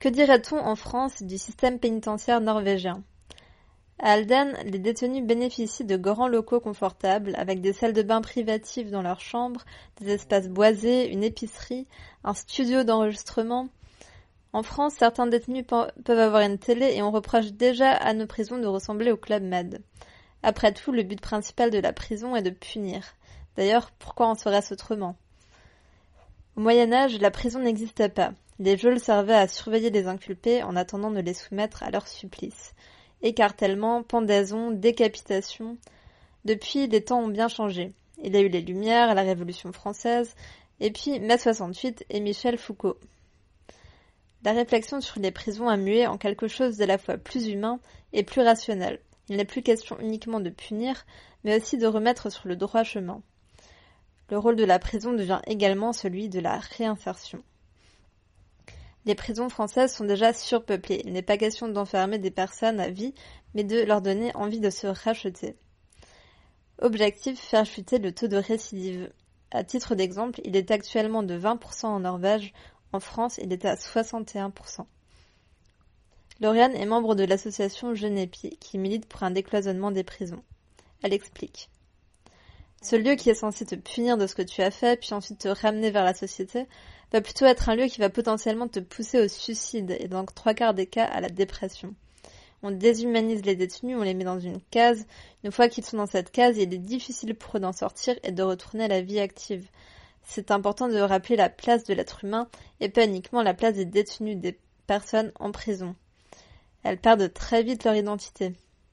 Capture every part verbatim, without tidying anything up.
Que dirait-on en France du système pénitentiaire norvégien ? À Halden, les détenus bénéficient de grands locaux confortables, avec des salles de bain privatives dans leurs chambres, des espaces boisés, une épicerie, un studio d'enregistrement. En France, certains détenus peuvent avoir une télé et on reproche déjà à nos prisons de ressembler au Club Med. Après tout, le but principal de la prison est de punir. D'ailleurs, pourquoi en serait-ce autrement ? Au Moyen-Âge, la prison n'existait pas. Les geôles servaient à surveiller les inculpés en attendant de les soumettre à leur supplice. Écartèlement, pendaison, décapitation. Depuis, les temps ont bien changé. Il y a eu les Lumières, la Révolution française, et puis mai soixante-huit et Michel Foucault. La réflexion sur les prisons a mué en quelque chose d'à la fois plus humain et plus rationnel. Il n'est plus question uniquement de punir, mais aussi de remettre sur le droit chemin. Le rôle de la prison devient également celui de la réinsertion. Les prisons françaises sont déjà surpeuplées. Il n'est pas question d'enfermer des personnes à vie, mais de leur donner envie de se racheter. Objectif, faire chuter le taux de récidive. À titre d'exemple, il est actuellement de vingt pour cent en Norvège. En France, il est à soixante et un pour cent. Lauriane est membre de l'association Genepi, qui milite pour un décloisonnement des prisons. Elle explique. Ce lieu qui est censé te punir de ce que tu as fait, puis ensuite te ramener vers la société, va plutôt être un lieu qui va potentiellement te pousser au suicide et dans trois quarts des cas à la dépression. On déshumanise les détenus, on les met dans une case. Une fois qu'ils sont dans cette case, il est difficile pour eux d'en sortir et de retourner à la vie active. C'est important de rappeler la place de l'être humain et pas uniquement la place des détenus, des personnes en prison. Elles perdent très vite leur identité.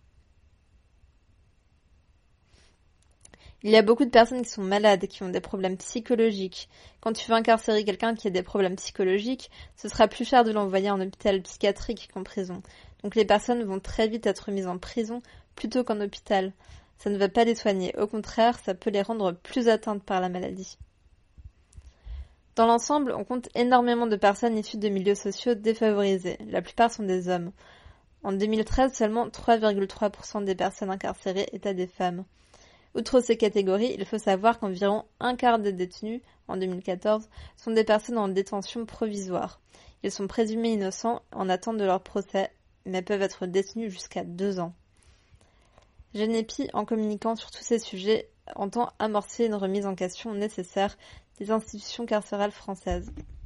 Il y a beaucoup de personnes qui sont malades, qui ont des problèmes psychologiques. Quand tu veux incarcérer quelqu'un qui a des problèmes psychologiques, ce sera plus cher de l'envoyer en hôpital psychiatrique qu'en prison. Donc les personnes vont très vite être mises en prison plutôt qu'en hôpital. Ça ne va pas les soigner. Au contraire, ça peut les rendre plus atteintes par la maladie. Dans l'ensemble, on compte énormément de personnes issues de milieux sociaux défavorisés. La plupart sont des hommes. En deux mille treize, seulement trois virgule trois pour cent des personnes incarcérées étaient des femmes. Outre ces catégories, il faut savoir qu'environ un quart des détenus, en deux mille quatorze, sont des personnes en détention provisoire. Ils sont présumés innocents en attente de leur procès, mais peuvent être détenus jusqu'à deux ans. Genepi, en communiquant sur tous ces sujets, entend amorcer une remise en question nécessaire des institutions carcérales françaises.